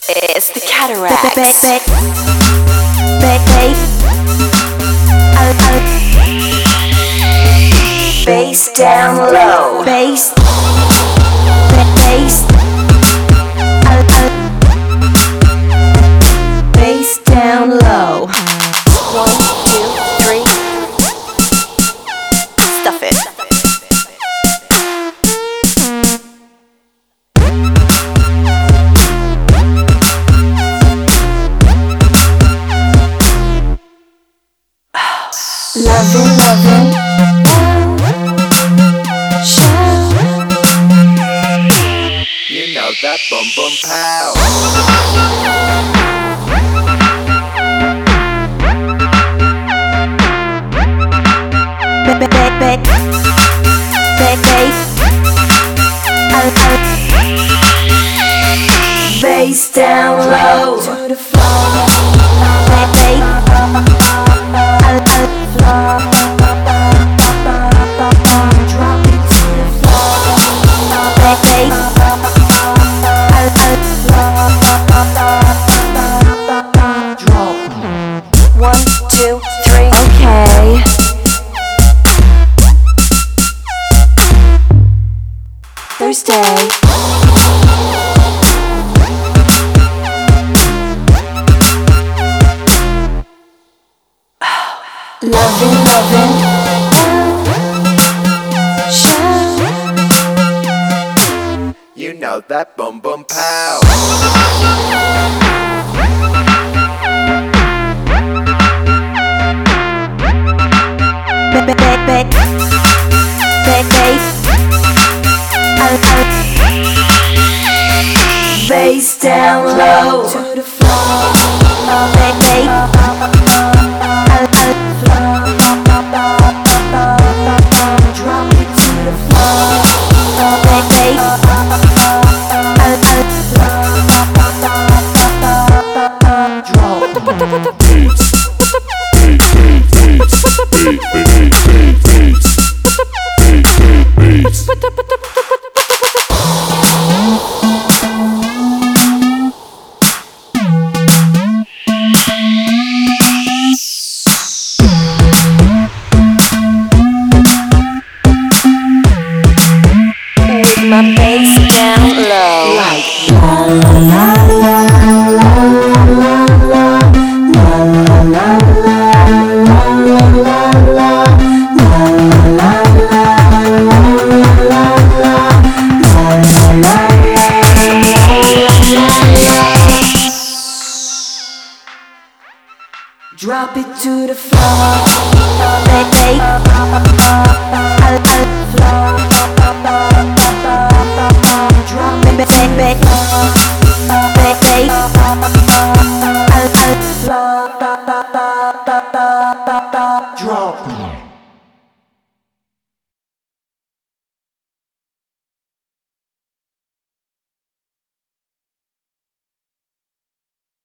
It's the Cataracts. Bass down low. Bass. Bass down low. 1, 2, 3. Stuff it. Lovin', shout. You know that boom boom pow. Bass down low to the floor. Drop it to the floor. 1, 2, 3. Okay. Thursday. Lovin', shout. You know that boom boom pow. Bass down low to the floor. Drop it to the floor. With my bass down low, like la la la la la la la drop it to the floor. Drop it.